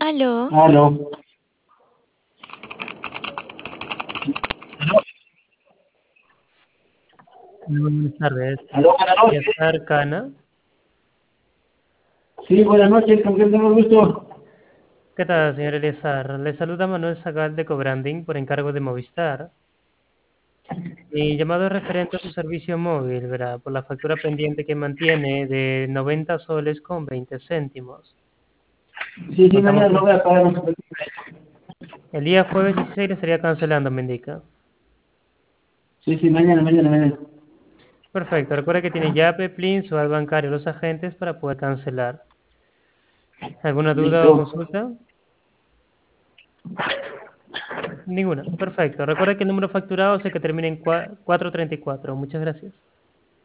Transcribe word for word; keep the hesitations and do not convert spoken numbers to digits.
Aló, Aló. Aló, Muy buenas tardes. aló, buenas noches. Eleazar Cana. Sí, buenas noches, ¿con quién tengo el gusto? ¿Qué tal, señor Eleazar? Le saluda Manuel Zagal de Cobranding por encargo de Movistar. Mi llamado es referente a su servicio móvil, verá, por la factura pendiente que mantiene de noventa soles con veinte céntimos. Sí, sí, Contamos mañana lo con... voy a pagar. No se preocupe. El día jueves dieciséis le estaría cancelando, me indica. Sí, sí, mañana, mañana, mañana. Perfecto, recuerda que tiene llave, plin, su al bancario, los agentes para poder cancelar. ¿Alguna duda o Listo. consulta? Ninguna. Perfecto. Recuerda que el número facturado es el que termina en cua- cuatrocientos treinta y cuatro. Muchas gracias.